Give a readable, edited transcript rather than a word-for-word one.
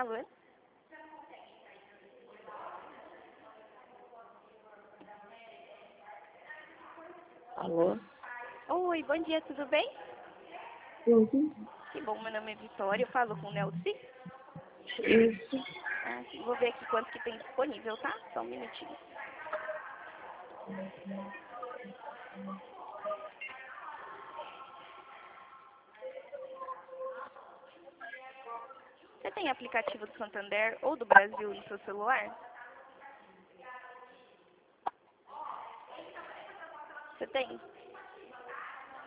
Alô? Alô? Oi, bom dia, tudo bem? Uhum. Que bom, meu nome é Vitória, eu falo com o Nelci. Isso. Ah, sim, vou ver aqui quanto que tem disponível, tá? Só um minutinho. Você tem aplicativo do Santander ou do Brasil no seu celular? Você tem?